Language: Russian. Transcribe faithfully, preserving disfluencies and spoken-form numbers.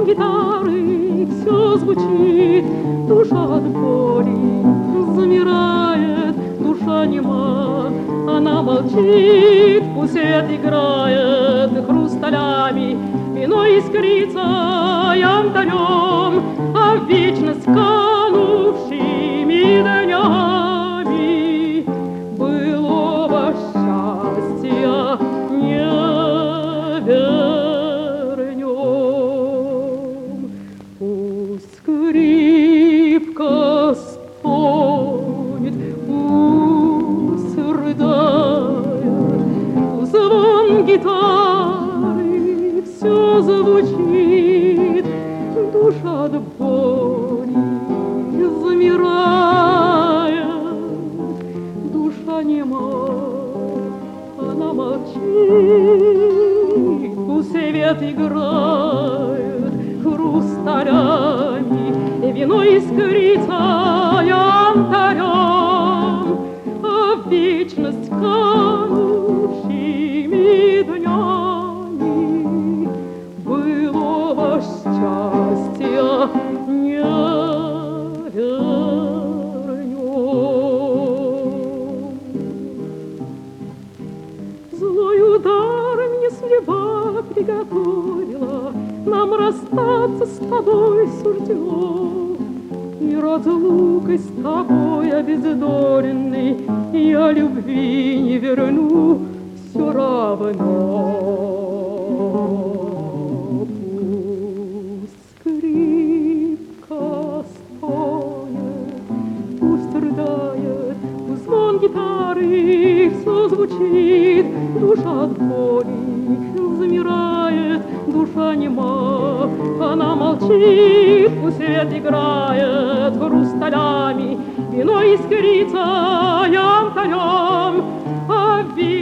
гитары все звучит, душа от боли замирает, душа нема, она молчит, пусть свет играет хрусталями, вино искрится янтарем, а в вечность канувшими днями былого счастья не вернем. Пусть скрипка стонет, пусть рыдает, звон гитары все звучит, душа от боли замирает, душа нема, она молчит, пусть свет играет хрусталями, вино искрится янтарем, а в вечность канувшими днями былого счастья не вернем. Злой удар мне судьба приготовила, нам расстаться с тобой суждено. И разлукой с тобой обездоленный я любви не верну все равно. Пусть скрипка стонет, пусть рыдает, пусть звон гитары все звучит, душа от боли замирает, душа нема, она молчит, пусть свет играет хрусталями, вино искрится янтарем, а в